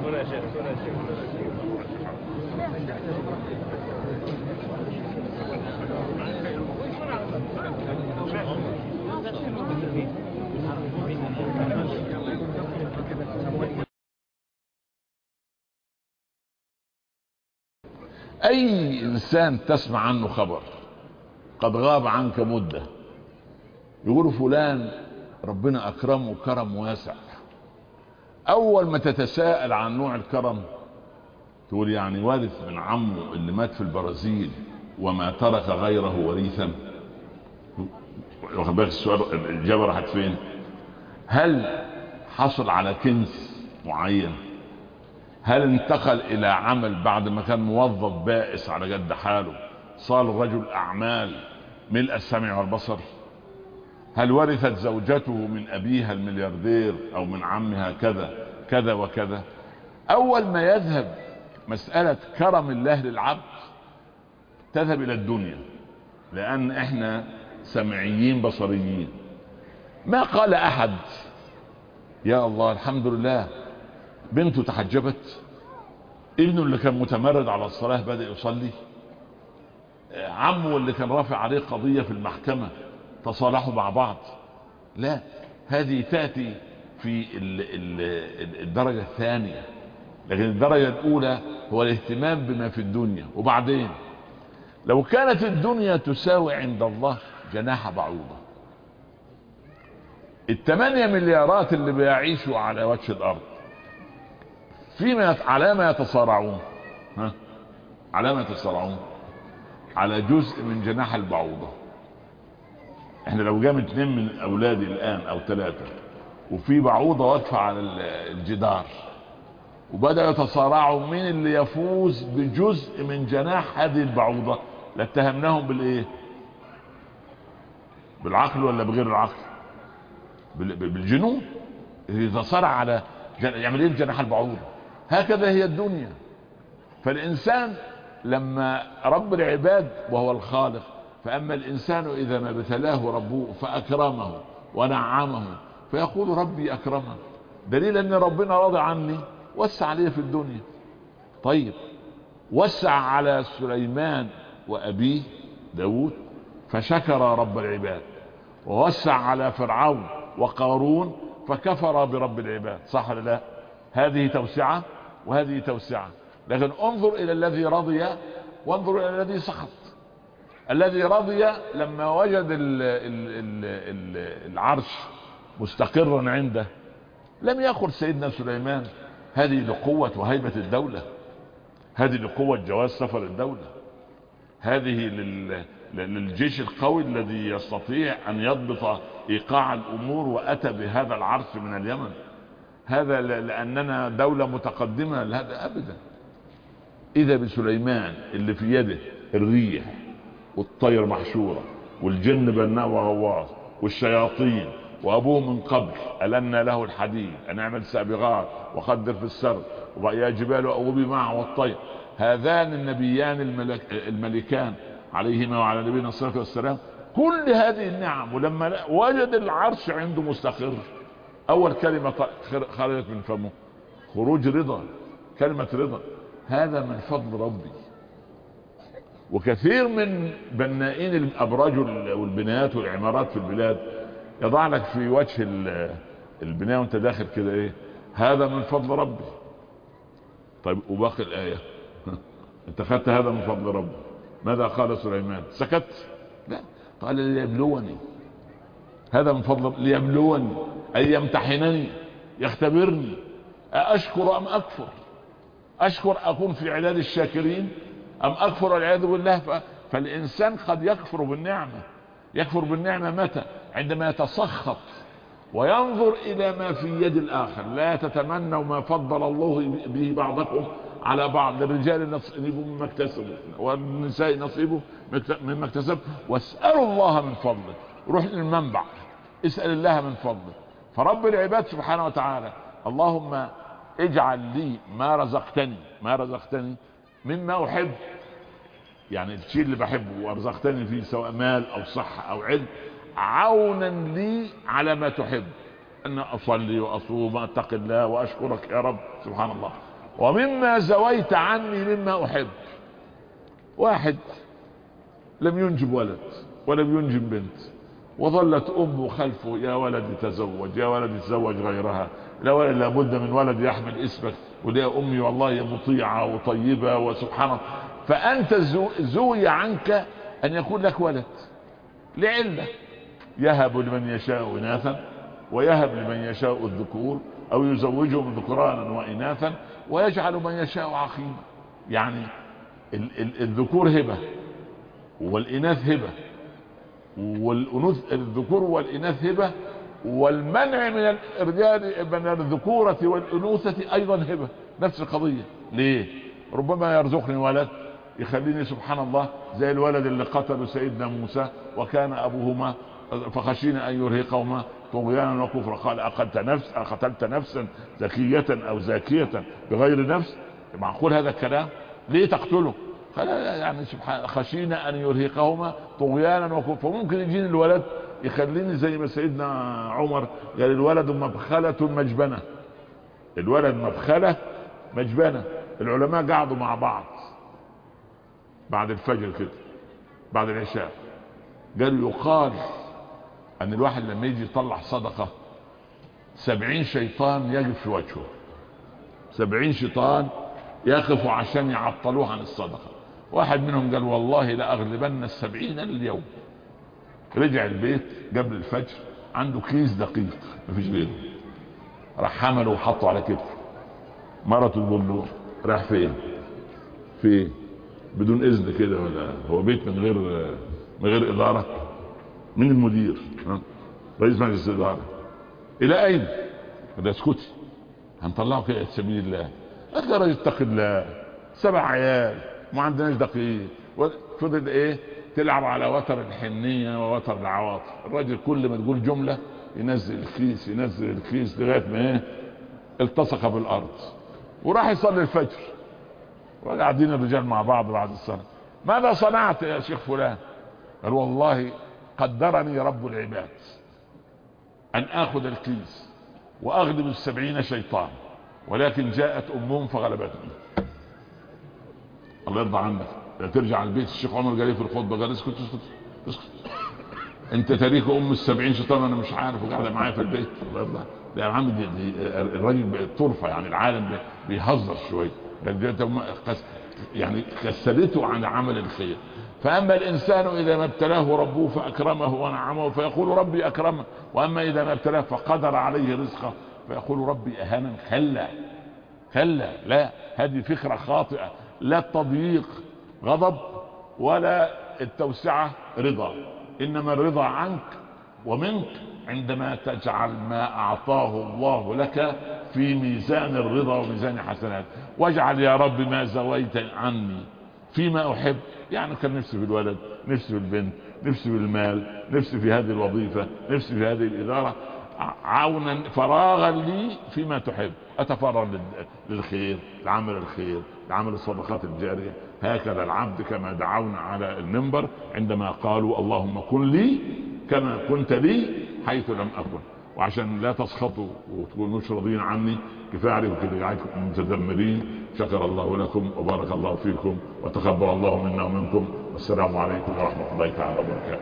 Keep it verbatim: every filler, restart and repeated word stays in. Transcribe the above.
اي انسان تسمع عنه خبر قد غاب عنك مدة يقولوا فلان ربنا اكرمه كرم واسع، اول ما تتساءل عن نوع الكرم تقول يعني وارث من عمه اللي مات في البرازيل وما ترك غيره وريثا. واخد بالك السؤال الاجابه راحت فين؟ هل حصل على كنز معين؟ هل انتقل الى عمل بعد ما كان موظف بائس على قد حاله صار رجل اعمال ملء السمع والبصر؟ هل ورثت زوجته من ابيها الملياردير او من عمها كذا كذا وكذا؟ اول ما يذهب مسألة كرم الله للعبد تذهب الى الدنيا، لان احنا سمعيين بصريين. ما قال احد يا الله الحمد لله بنته تحجبت، ابنه اللي كان متمرد على الصلاة بدأ يصلي، عمه اللي كان رافع عليه قضية في المحكمة تصالحوا مع بعض. لا، هذه تأتي في الدرجة الثانية، لكن الدرجة الأولى هو الاهتمام بما في الدنيا. وبعدين لو كانت الدنيا تساوي عند الله جناح بعوضة، الثمانية مليارات اللي بيعيشوا على وجه الأرض فيما على ما يتصارعون، ها على ما يتصارعون على جزء من جناح البعوضة. احنا لو جام اتنين من اولادي الان او ثلاثة وفي بعوضة واقفة على الجدار وبدأوا يتصارعوا مين اللي يفوز بجزء من جناح هذه البعوضة، لاتهمناهم بالايه؟ بالعقل ولا بغير العقل؟ بالجنون. يتصارع على يعمل ايه جناح البعوضة؟ هكذا هي الدنيا. فالانسان لما رب العباد وهو الخالق، فاما الانسان اذا ما ابتلاه ربه فاكرمه ونعمه فيقول ربي اكرمه، دليل ان ربنا راضي عني وسع عليه في الدنيا. طيب وسع على سليمان وابيه داود فشكر رب العباد، ووسع على فرعون وقارون فكفر برب العباد، صح ولا لا؟ هذه توسعة وهذه توسعة. لكن انظر الى الذي رضي وانظر الى الذي سخط. الذي رضي لما وجد ال ال ال ال العرش مستقرا عنده لم يقل سيدنا سليمان هذه لقوة وهيبة الدولة، هذه لقوة جواز سفر الدولة، هذه لل للجيش القوي الذي يستطيع ان يضبط ايقاع الامور واتى بهذا العرش من اليمن، هذا لاننا دولة متقدمة، هذا ابدا. اذا بسليمان اللي في يده الريح والطير محشورة والجن بناء وغواص والشياطين، وابوه من قبل ألنا له الحديد ان اعمل سابغات وقدر في السرد ويا جبال اوبي معه والطير، هذان النبيان الملك الملكان عليهما وعلى نبينا الصلاة والسلام كل هذه النعم. ولما وجد العرش عنده مستقر اول كلمة خرجت من فمه خروج رضا، كلمة رضا. هذا من فضل ربي. وكثير من بنائين الابراج والبنايات والعمارات في البلاد يضع لك في وجه البناء وانت داخل كده ايه؟ هذا من فضل ربي. طيب وباقي الايه انت خدت هذا من فضل ربي، ماذا قال سليمان؟ سكت؟ لا، قال ليبلوني، هذا من فضل ليبلوني اي يمتحنني يختبرني أشكر ام اكفر، اشكر اكون في عداد الشاكرين ام اكفر والعياذ بالله. فالانسان قد يكفر بالنعمة. يكفر بالنعمة متى؟ عندما يتسخط وينظر الى ما في يد الاخر. لا تتمنوا ما فضل الله به بعضكم على بعض، للرجال نصيب مما اكتسبوا والنساء نصيبه مما اكتسب، واسألوا الله من فضله. روح للمنبع اسأل الله من فضله. فرب العباد سبحانه وتعالى اللهم اجعل لي ما رزقتني ما رزقتني مما احب، يعني الشيء اللي بحبه وارزقتني فيه سواء مال او صحة او علم، عونا لي على ما تحب، ان اصلي واصوم واتقي الله واشكرك يا رب سبحان الله. ومما زويت عني مما احب. واحد لم ينجب ولد ولم ينجب بنت، وظلت امه خلفه: يا ولد تزوج، يا ولد تزوج غيرها، لا ولد لابد من ولد يحمل اسمك، وليا امي والله مطيعه وطيبه وسبحان الله. فانت زوي عنك ان يكون لك ولد لعله: يهب لمن يشاء اناثا ويهب لمن يشاء الذكور او يزوجهم ذكرانا واناثا ويجعل من يشاء عقيما. يعني الذكور هبه والاناث هبه، والانوث الذكور والاناث هبه، والمنع من الرجال من الذكورة والانوثة ايضا هبه. نفس القضية. ليه؟ ربما يرزقني ولد يخليني سبحان الله زي الولد اللي قتله سيدنا موسى وكان ابوهما فخشينا ان يرهقهما طغيانا وكفرا. قال: اقتلت نفس اقتلت نفسا زكية او زاكية بغير نفس؟ معقول هذا الكلام؟ ليه تقتله؟ قال: يعني سبحان خشينا ان يرهقهما طغيانا وكفرا. فممكن يجيني الولد يخليني زي ما سيدنا عمر قال: الولد مبخلة مجبنة. الولد مبخلة مجبنة. العلماء قعدوا مع بعض بعد الفجر كده بعد العشاء، قالوا: يقال ان الواحد لما يجي يطلع صدقة سبعين شيطان يقف في وجهه، سبعين شيطان يقفوا عشان يعطلوه عن الصدقة. واحد منهم قال: والله لأغلبن السبعين اليوم. رجع البيت قبل الفجر عنده كيس دقيق مفيش غيره، راح حمله وحطه على كتفه. مرته تقول له: راح فين؟ فين؟ بدون اذن كده، ولا هو بيت من غير من غير اداره؟ من المدير؟ رئيس مجلس الاداره. الى اين؟ ده اسكتي، هنطلعه كده في سبيل الله. قال: يا راجل اتق الله، سبع عيال ما عندناش دقيق. فضل ايه؟ تلعب على وتر الحنية ووتر العواطف. الراجل كل ما تقول جملة ينزل الكيس ينزل الكيس لغاية ما ايه؟ التصق بالارض. وراح يصلي الفجر وقاعدين الرجال مع بعض بعد الصلاة: ماذا صنعت يا شيخ فلان؟ قال: والله قدرني رب العباد ان اخذ الكيس واغلب السبعين شيطان، ولكن جاءت امهم فغلبتني. الله يرضى عنك. ترجع البيت الشيخ عمر قال في الخطبه: قال: اسكت اسكت اسكت، انت تاريخ ام السبعين شيطان انا مش عارف وقاعده معايا في البيت. الله يرضى. يا عم دي دي الراجل طرفه، يعني العالم بيهزر شويه، يعني كسلته عن عمل الخير. فاما الانسان اذا ما ابتلاه ربه فاكرمه ونعمه فيقول: ربي اكرمه، واما اذا ما ابتلاه فقدر عليه رزقه فيقول: ربي اهانن. كلا كلا، لا، هذه فكره خاطئه. لا التضييق غضب ولا التوسعه رضا، انما الرضا عنك ومنك عندما تجعل ما اعطاه الله لك في ميزان الرضا وميزان حسنات. واجعل يا رب ما زويت عني فيما احب. يعني كان نفسي في الولد، نفسي في البنت، نفسي في المال، نفسي في هذه الوظيفة، نفسي في هذه الادارة، عونا فراغا لي فيما تحب. اتفرغ للخير، لعمل الخير، لعمل الصدقات الجارية. هكذا العبد كما دعونا على المنبر عندما قالوا: اللهم كن لي كما كنت لي حيث لم اكن. وعشان لا تسخطوا وتكونوا مش راضيين عني، كفايه عليكم كده جعلكم متذمرين. شكر الله لكم وبارك الله فيكم وتقبل الله منا ومنكم، والسلام عليكم ورحمه الله تعالى وبركاته.